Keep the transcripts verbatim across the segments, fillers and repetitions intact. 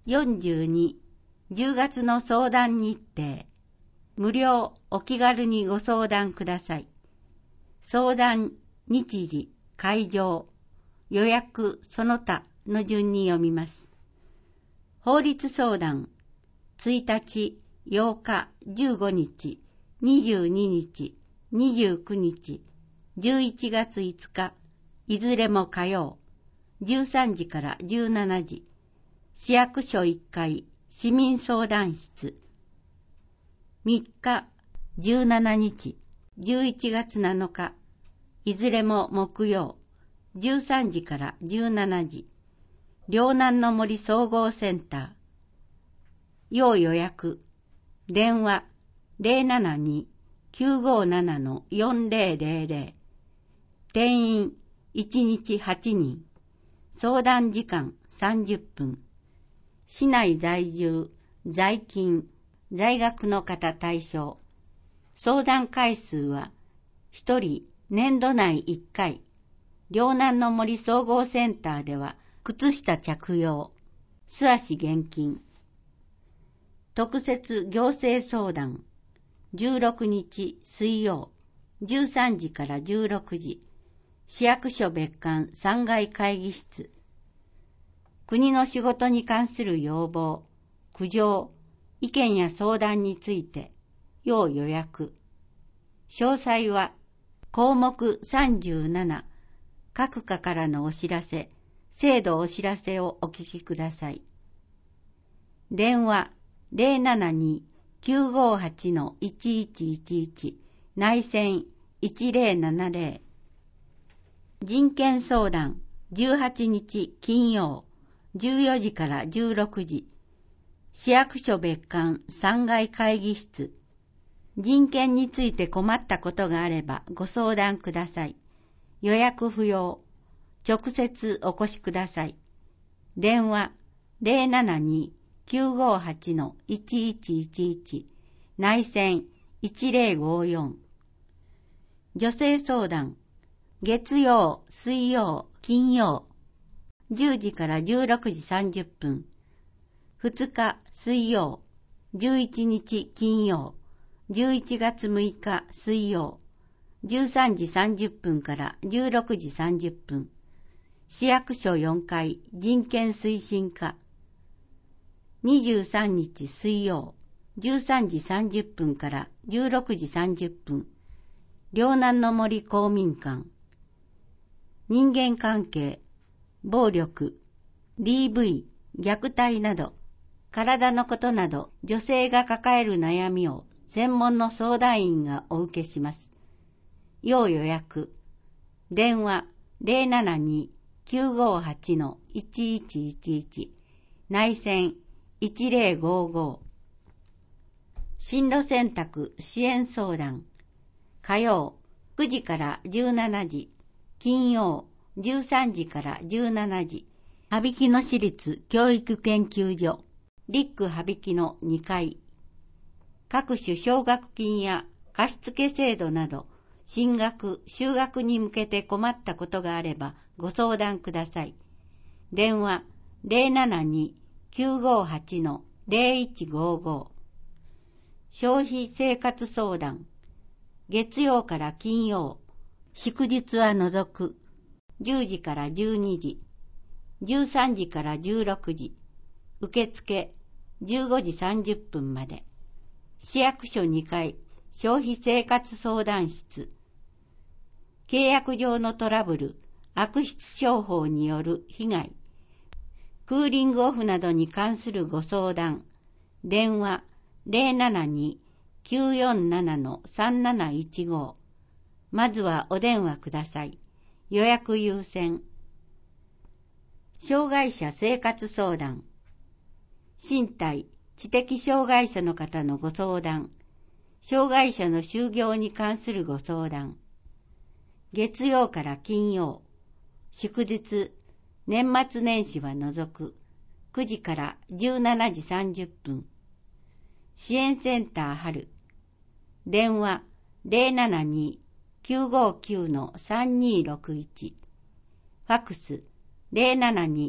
よんじゅうに、じゅうがつの相談日程。無料お気軽にご相談ください。相談、日時、会場、予約、その他の順に読みます。法律相談、ついたち、ようか、じゅうごにち、にじゅうににち、にじゅうくにち、じゅういちがついつか、いずれも火曜、じゅうさんじからじゅうしちじ、市役所いっかい、市民相談室。みっか、じゅうしちにち、じゅういちがつなのか、いずれも木曜、じゅうさんじからじゅうしちじ、両南の森総合センター。要予約。電話 ゼロななに きゅうごなな よんぜろぜろぜろ。定員いちにちはちにん。相談時間さんじゅっぷん。市内在住、在勤、在学の方対象。相談回数はひとり年度内いっかい。両南の森総合センターでは靴下着用、素足厳禁。特設行政相談、じゅうろくにち水曜、じゅうさんじからじゅうろくじ、市役所別館さんがい会議室。国の仕事に関する要望、苦情、意見や相談について、要予約。詳細は、項目さんじゅうなな、各課からのお知らせ、制度お知らせをお聞きください。電話ゼロななに きゅうごはち いちいちいちいち、内線いちぜろななぜろ。人権相談じゅうはちにち金曜、じゅうよじからじゅうろくじ、市役所別館さんがい会議室。人権について困ったことがあればご相談ください。予約不要。直接お越しください。電話ゼロななに きゅうごはち いちいちいちいち、内線いちぜろごよん。女性相談、月曜、水曜、金曜、じゅうじからじゅうろくじさんじゅっぷん。ふつか水曜、じゅういちにち金曜、じゅういちがつむいか水曜、じゅうさんじさんじゅっぷんからじゅうろくじさんじゅっぷん。市役所よんかい人権推進課。にじゅうさんにち水曜、じゅうさんじさんじゅっぷんからじゅうろくじさんじゅっぷん。両南の森公民館。人間関係、暴力、ディーブイ、虐待など、体のことなど女性が抱える悩みを専門の相談員がお受けします。要予約。電話ゼロななに きゅうごはち いちいちいちいち、内線いちぜろごご。進路選択支援相談。火曜くじからじゅうしちじ、金曜じゅうさんじからじゅうしちじ、羽曳野市立教育研究所、リック羽曳野にかい。各種奨学金や貸付制度など、進学、就学に向けて困ったことがあればご相談ください。電話ゼロななに きゅうごはち ゼロいちごご。消費生活相談。月曜から金曜、祝日は除く、じゅうじからじゅうにじ、じゅうさんじからじゅうろくじ、受付じゅうごじさんじゅっぷんまで。市役所にかい消費生活相談室。契約上のトラブル、悪質商法による被害、クーリングオフなどに関するご相談。電話ゼロななに きゅうよんなな さんなないちご。まずはお電話ください。予約優先。障害者生活相談。身体、知的障害者の方のご相談。障害者の就業に関するご相談。月曜から金曜、祝日、年末年始は除く、くじからじゅうしちじさんじゅっぷん。支援センター春。電話ゼロななに きゅうごきゅう さんにろくいち。ファクスゼロななに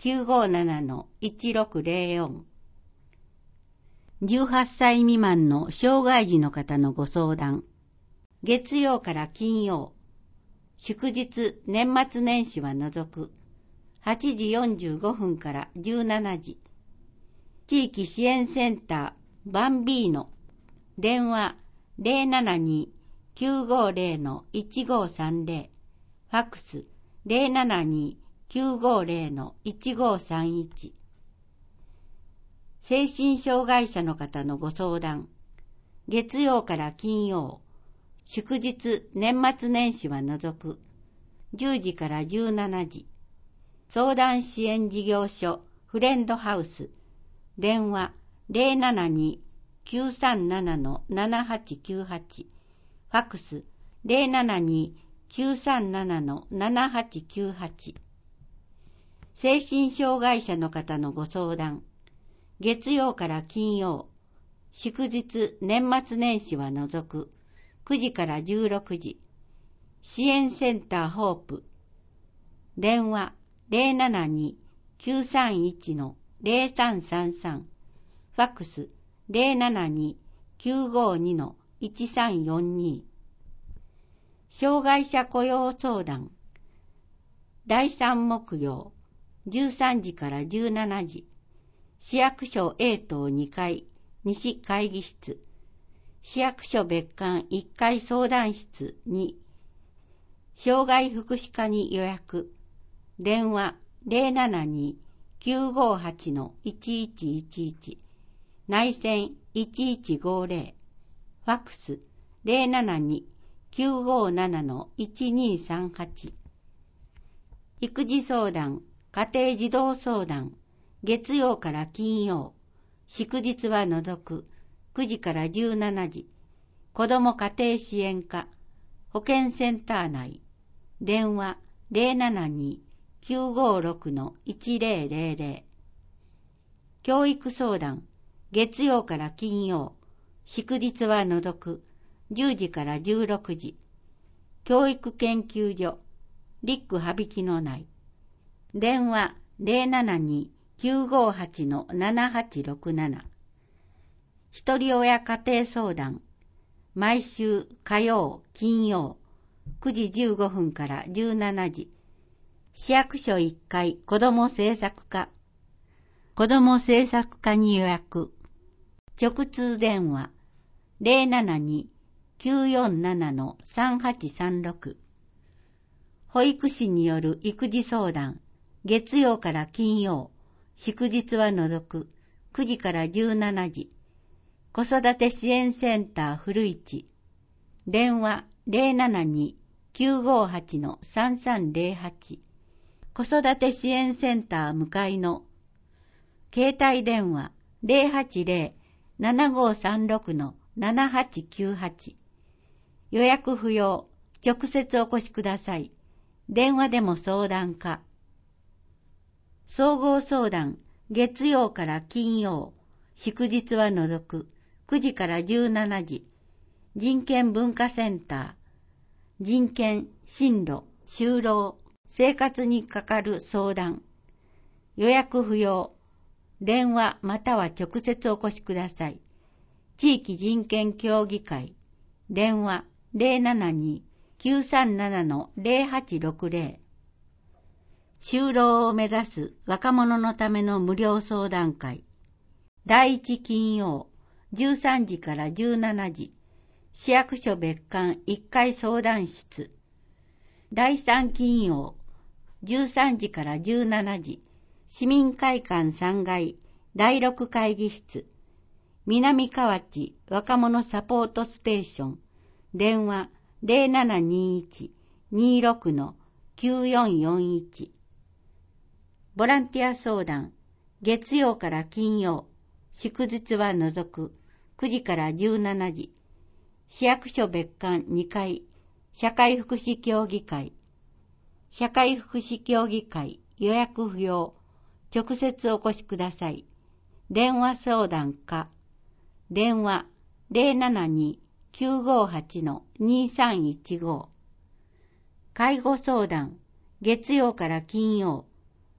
きゅうごななのいちろくぜろよん。じゅうはっさい未満の障害児の方のご相談。月曜から金曜。祝日、年末年始は除く。はちじよんじゅうごふんからじゅうしちじ。地域支援センターバンビーノ。電話 ゼロななに きゅうごゼロ のいちごさんゼロ。ファックス ゼロななに きゅうごゼロ のいちごさんいち。精神障害者の方のご相談。月曜から金曜。祝日、年末年始は除く。じゅうじからじゅうしちじ。相談支援事業所フレンドハウス。電話 ゼロななに きゅうさんなな のななはちきゅうはち。ファックス ゼロななに きゅうさんなな のななはちきゅうはち。精神障害者の方のご相談。月曜から金曜。祝日、年末年始は除く。くじからじゅうろくじ。支援センターホープ。電話 ゼロななに きゅうさんいち のゼロさんさんさん。ファックス ゼロななに きゅうごに のいちさんよんに。障害者雇用相談。だいさん木曜、じゅうさんじからじゅうしちじ。市役所 A 棟にかい、西会議室。市役所別館いっかい相談室に。障害福祉課に予約。電話 ゼロななに きゅうごはち のいちいちいちいち。内線いちいちごゼロ。ファックス ゼロななに きゅうごなな のいちにさんはち。育児相談、家庭児童相談。月曜から金曜。祝日は除く。くじからじゅうしちじ。子ども家庭支援課。保健センター内。電話 ゼロななに きゅうごろく のいちゼロゼロゼロ。教育相談。月曜から金曜。祝日は除く。じゅうじからじゅうろくじ。教育研究所。リック羽曳野内。電話 ゼロななに きゅうごはち のななはちろくなな。ひとり親家庭相談。毎週火曜、金曜、くじじゅうごふんからじゅうしちじ。市役所いっかい子ども政策課。子ども政策課に予約。直通電話 ゼロななに きゅうよんなな のさんはちさんろく。保育士による育児相談。月曜から金曜。祝日は除く。くじからじゅうしちじ。子育て支援センター古市。電話 ゼロななに きゅうごはち のさんさんゼロはち。子育て支援センター向かいの。携帯電話 ゼロはちゼロ ななごさんろく のななはちきゅうはち。予約不要。直接お越しください。電話でも相談可。総合相談。月曜から金曜。祝日は除く。くじからじゅうしちじ。人権文化センター。人権、進路、就労、生活にかかる相談。予約不要。電話または直接お越しください。地域人権協議会。電話 ゼロななに きゅうさんなな のゼロはちろくゼロ。就労を目指す若者のための無料相談会。だいいち金曜、じゅうさんじからじゅうしちじ。市役所別館いっかい相談室。だいさん金曜、じゅうさんじからじゅうしちじ。市民会館さんがいだいろく会議室。南河内若者サポートステーション。電話 ゼロななにいち にろく のきゅうよんよんいち。ボランティア相談。月曜から金曜。祝日は除く。くじからじゅうしちじ。市役所別館にかい。社会福祉協議会。社会福祉協議会予約不要。直接お越しください。電話相談可。電話 ゼロななに きゅうごはち のにさんいちご。介護相談。月曜から金曜。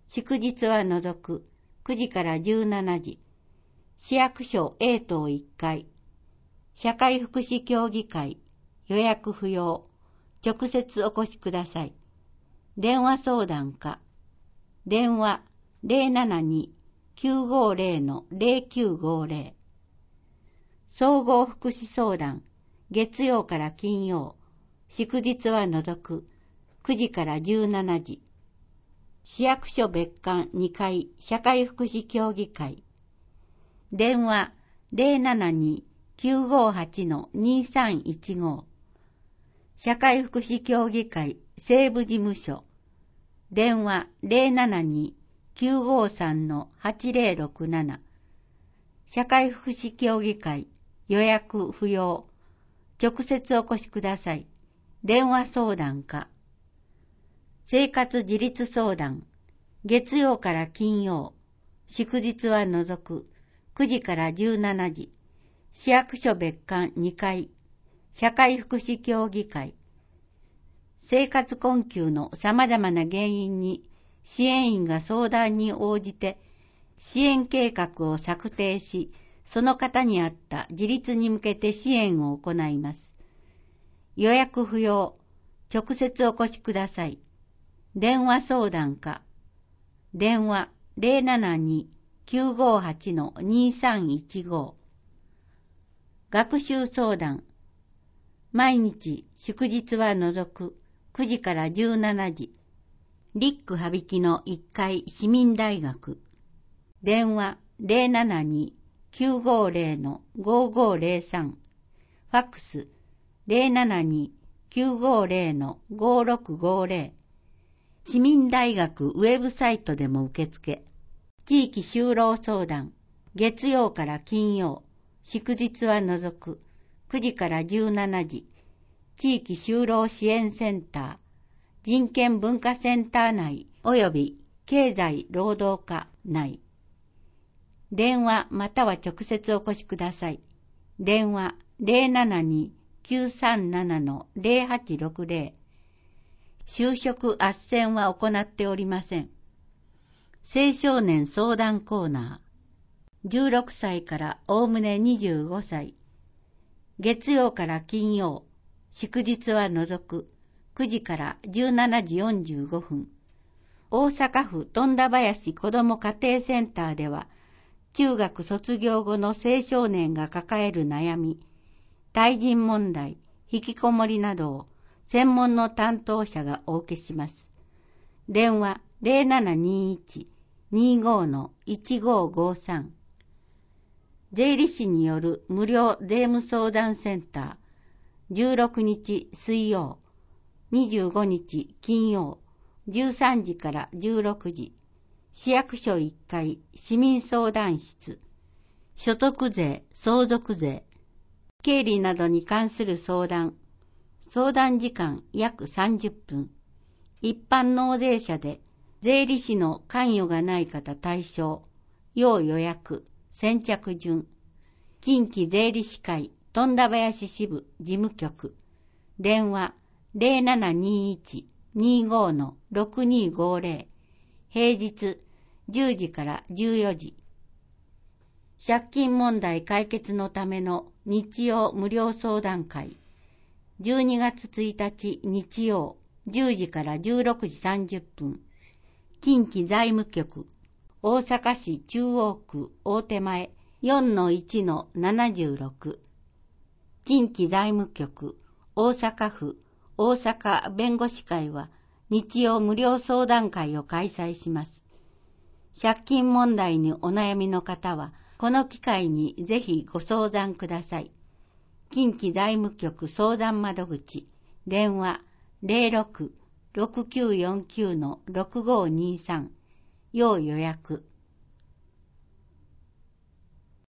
祝日は除くくじからじゅうしちじ、市役所 A 棟いっかい、社会福祉協議会、予約不要、直接お越しください。電話相談課、電話 ゼロななに きゅうごゼロ ゼロきゅうごゼロ。総合福祉相談、月曜から金曜、祝日は除くくじからじゅうしちじ、市役所別館にかい社会福祉協議会、電話 ゼロななに きゅうごはち にさんいちご、社会福祉協議会西部事務所、電話 ゼロななに きゅうごさん はちゼロろくなな、社会福祉協議会予約不要、直接お越しください。電話相談課、生活自立相談、月曜から金曜、祝日は除くくじからじゅうしちじ、市役所別館にかい、社会福祉協議会、生活困窮の様々な原因に支援員が相談に応じて支援計画を策定し、その方に合った自立に向けて支援を行います。予約不要、直接お越しください。電話相談課、電話 ゼロななに きゅうごはち にさんいちご。学習相談、毎日祝日は除くくじからじゅうしちじ、リック羽曳のいっかい市民大学、電話 ゼロななに きゅうごゼロ ごごゼロさん、ファックス ゼロななに きゅうごゼロ ごろくごゼロ、市民大学ウェブサイトでも受付。地域就労相談、月曜から金曜、祝日は除くくじからじゅうしちじ、地域就労支援センター、人権文化センター内及び経済労働課内。電話または直接お越しください。電話 ゼロななに きゅうさんなな ゼロはちろくゼロ。就職斡旋は行っておりません。青少年相談コーナー、じゅうろくさいからおおむねにじゅうごさい、月曜から金曜、祝日は除くくじからじゅうしちじよんじゅうごふん、大阪府富田林子ども家庭センターでは、中学卒業後の青少年が抱える悩み、対人問題、引きこもりなどを専門の担当者がお受けします。電話 ゼロななにいち にご いちごごさん。税理士による無料税務相談センター、じゅうろくにち水曜、にじゅうごにち金曜、じゅうさんじからじゅうろくじ、市役所いっかい市民相談室、所得税、相続税、経理などに関する相談、相談時間約さんじゅっぷん。一般納税者で税理士の関与がない方対象。要予約、先着順。近畿税理士会富田林支部事務局。電話 ゼロななにいち にご ろくにごゼロ。平日じゅうじからじゅうよじ。借金問題解決のための日曜無料相談会。じゅうにがつついたち日曜じゅうじからじゅうろくじさんじゅっぷん、近畿財務局、大阪市中央区大手前 よんのいちのななじゅうろく、近畿財務局、大阪府大阪弁護士会は日曜無料相談会を開催します。借金問題にお悩みの方はこの機会にぜひご相談ください。近畿財務局相談窓口、電話 ゼロろく ろくきゅうよんきゅう ろくごにさん、要予約。